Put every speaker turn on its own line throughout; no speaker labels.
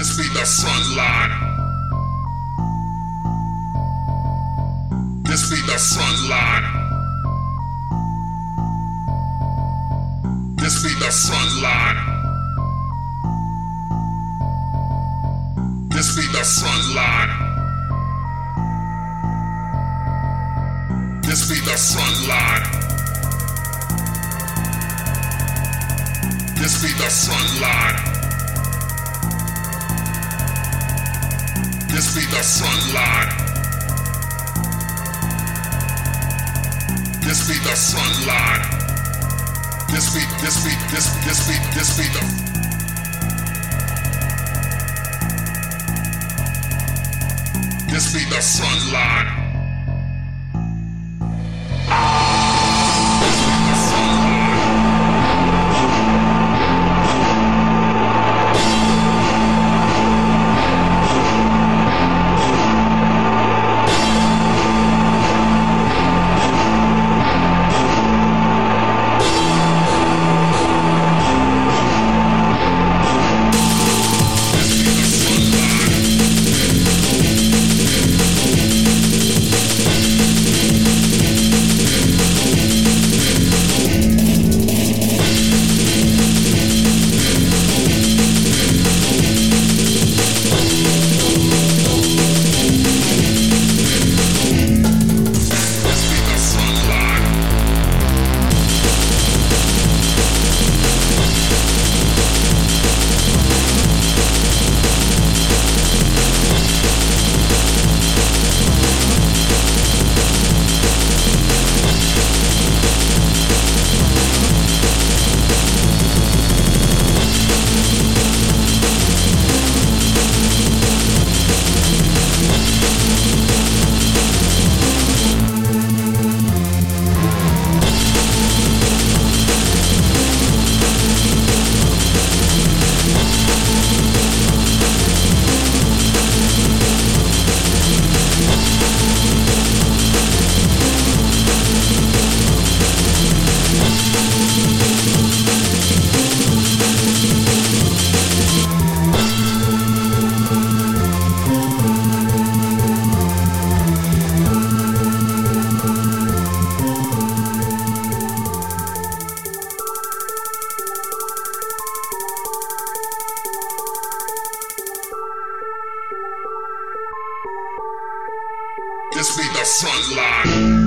This be the front line. This be the front line. This be the front line. This be the front line. This be the front line. This be the front line. This be the front line. This be the front line. This be the This be the front line. This be the front line.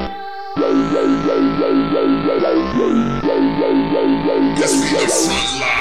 This be the front line.